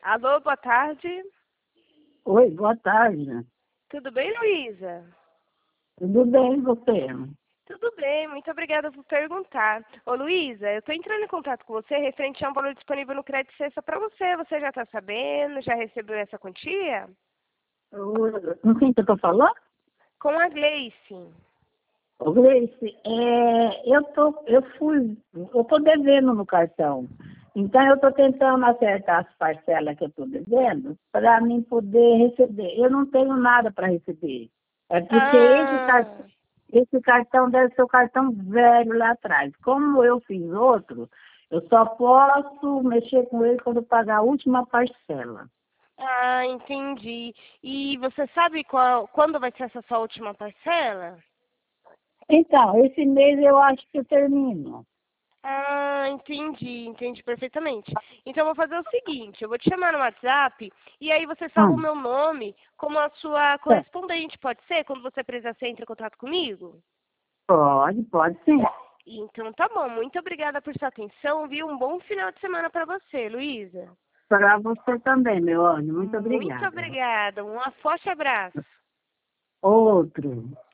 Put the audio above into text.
Alô, boa tarde. Oi, boa tarde. Tudo bem, Luísa? Tudo bem, você? Tudo bem, muito obrigada por perguntar. Ô, Luísa, eu estou entrando em contato com você referente a um valor disponível no Crédito Sexta para você. Você já está sabendo? Já recebeu essa quantia? Com quem que eu estou falando? Com a Gleice. Ô, Gleice, eu tô devendo no cartão. Então, eu estou tentando acertar as parcelas que eu estou devendo para mim poder receber. Eu não tenho nada para receber. É porque Ah, esse cartão deve ser o cartão velho lá atrás. Como eu fiz outro, eu só posso mexer com ele quando eu pagar a última parcela. entendi. E você sabe quando vai ser essa sua última parcela? Então, esse mês eu acho que eu termino. Entendi perfeitamente. Então, eu vou fazer o seguinte, eu vou te chamar no WhatsApp e aí você salva o Hum, meu nome como a sua tá. correspondente, pode ser? Quando você precisar, você entra em contato comigo? Pode sim. Então, tá bom. Muito obrigada por sua atenção, viu? Um bom final de semana para você, Luísa. Para você também, meu anjo. Muito Muito obrigada. obrigada. Um forte abraço. Outro.